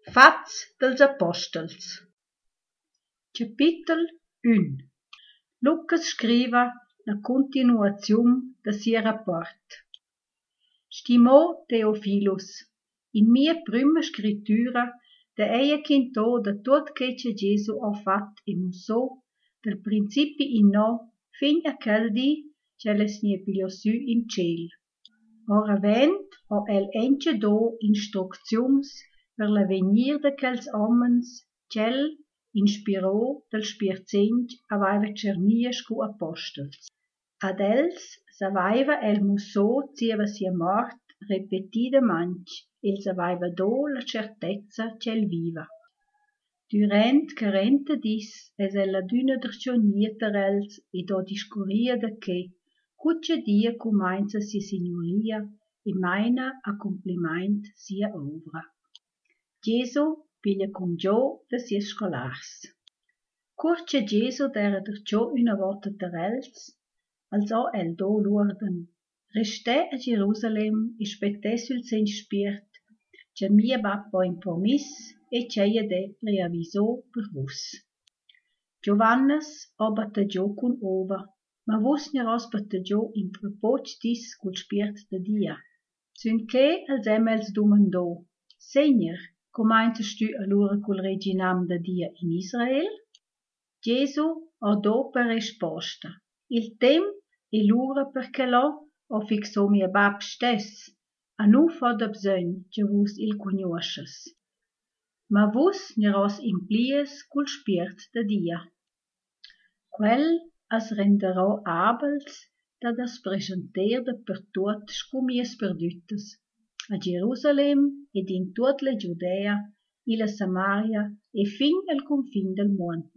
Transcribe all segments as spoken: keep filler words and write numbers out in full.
Fats dels Apostels. Capitel un. Lucas scriva la continuazione da sia rapport. Stimo Teophilus, in mia prima scrittura da eia quinto da tot che c'è Gesù ha fatto e musso, dal principi in no, fin a quel di che les nie piglio su in ciel. Ora vent o el ence do instructions per l'avenir de quels homens, quel inspirò del spircent aveva cernia scu apostels. Ad els s'aveva el musso zieva sia mort repetida manch, els aveva do la certezza c'el viva. Durant quaranta dis es ella d'una dercionia ter els e do discuria de che, cuccia dia cumainza sia signoria e maina a compliment sia ovra. Gesù piglia con Gio de sia scolars. Curce Gesù d'era derciò una volta ter els, also el do l'orden. Restè a Gerusalem e spettè sul sen spirt, che mia bappa in promis e ceia de preavisò per vus. Giovannes o battegiò con ova, ma vus ne ros battegiò in prepoc dis col spirt de dia. Sunché els emels domandò, Seigneur, comeintes tu allora col reginam de dia in Israel? Gesù ha do per risposta, il tem e l'ura perché lo ho fixò mia bab stess, a nu fa da bsogn che vus il conosces. Ma vus ne ros implies col spirt de dia. Quel as renderò abels da das presenter de per tot scumies perdutes, a Gerusalem ed in tut la Giudea, e la Samaria e fin al confin del mond.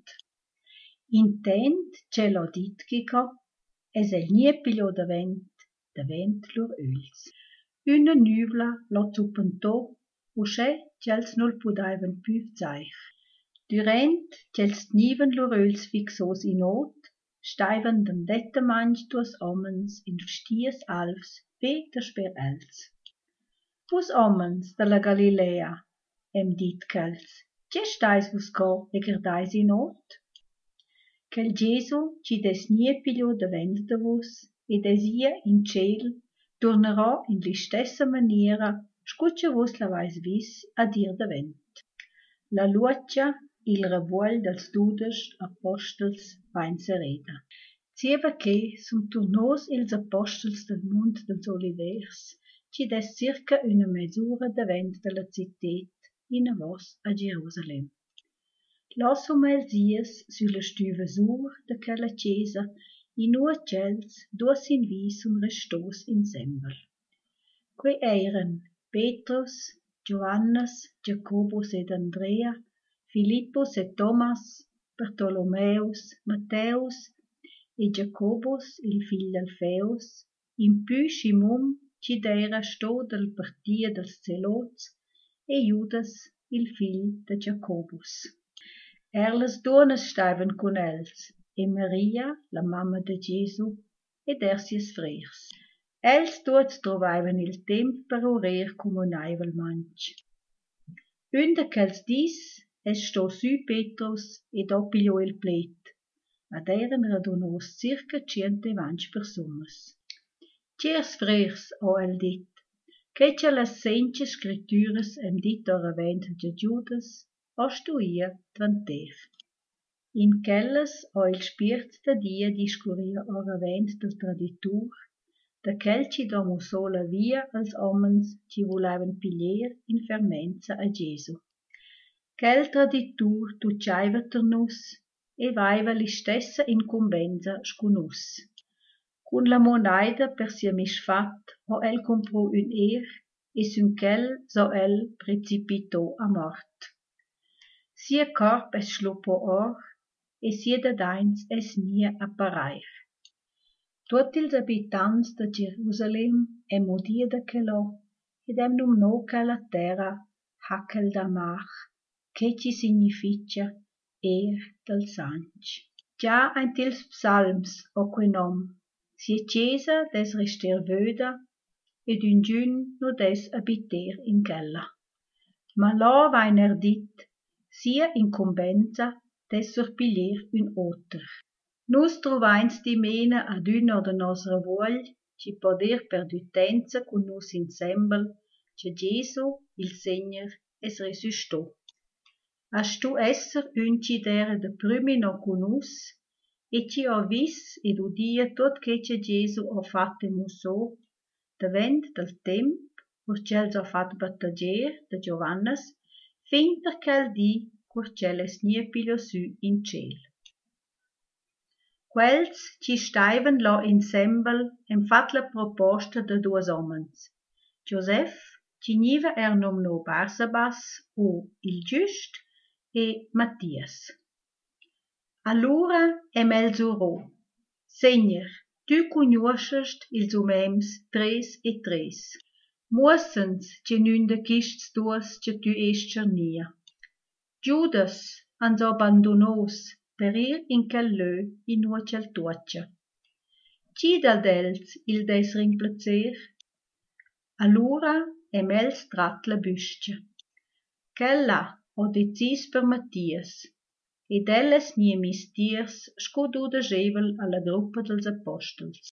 Intent ce l'ho dit chico, es el nie piglio davent, davent lur öls. Una nuvla lo zuppentò, usce c'els nul pudaivan più zaich. Durant c'els niven lur öls fixos in not, staivan den dette manch tuos omens in vstiers alfs, pe der sper els. Vus omens de la Galilea, em dit ch'els, ce stais vus co e gerdais in not? Quel Gesù ci des nie piglio davent de vus, e desia in ciel tornerò in li stessa maniera, scuccia vus l'avais vis a dir davent. La luoccia, il revuol dels dudes apostels va in sereda. Zieva che sunt tornos ils apostels del mund dels olivers, ci des circa una mesura davent de la citet in avos a Gerusalem. Lossum els ies sulla stuva sur de quella chiesa, i nua cels duos in visum restos in sembel. Qui eiran Petrus, Johannes, Jacobus ed Andrea, Filippus e Thomas, Bartolomeus, Matteus e Jacobus, il figlio d'Alfeus, in più Shimon, ci d'era sto del partia dels Zelots, e Judas, il figlio de Jacobus. Erles dones staivan con els, e Maria, la mamma de Gesù, ed ersies frers. Els tuots trovaivan il temp per orer comunaivel manch. Un de quels dis es sto su Petrus ed opigliò il plet, ad eren radunos circa ciente vanch personas. Ciers frers, o el dit, che ce las sence scritturas em dit oravent de Judas, o stuia tvanter. In quelles o il spirt da dia discuria oravent del traditur, da quel ci domo sola via als omens ci volevan piglier in fermenza a Gesù. Quel traditur tucciaiva ter nus e vaiva li stessa incumbenza scunus. Cun la monaida per sia misfat o el comprò un er e sun quel so el precipitò a mort. Sia corp es schluppo or e sia da dains es nia apparair. Tutti ils abitants de Gerusalem em udia da quello ed em numnò quella terra Hakel Damach, che ci significa er del sanch. Già ein tils psalms o que nom, sia chiesa des rester vöda ed un giun no des abiter in quella. ma là vain er dit, sia incumbenza d'esser piglier un oter. Nus truvains di mena ad una da nostra voglia, ci poter per dutenza con nus insembel, che Gesù, il Signor, es resuscitò. Hast tu esser unci d'era de prümi no con nus, e ci ho vis ed udia tot che che Gesù ha fatto muso, davent del temp, urcels ha fatto battager de Giovannes, fin per quel di, curcelles nie pilio su in ciel. Quels ci staivan là insembel hem fat la proposta de duas homens. Joseph, ci niva er nomno Barsabas o il Giust, e Mattias. Allura em el zurò, Segner, tu conoscest ils umems tres e tres. Muossens che nun de quists tuos che tu es cernia. Judas ans abandonos per ir in quel lö in nua cel tuoccia. Ci dal dels il des rimplacer? Allura em els trat la büscia. Quel là ho decis per Mattias, ed elles nie mis tiers sco du deschevel alla gruppa dels apostels.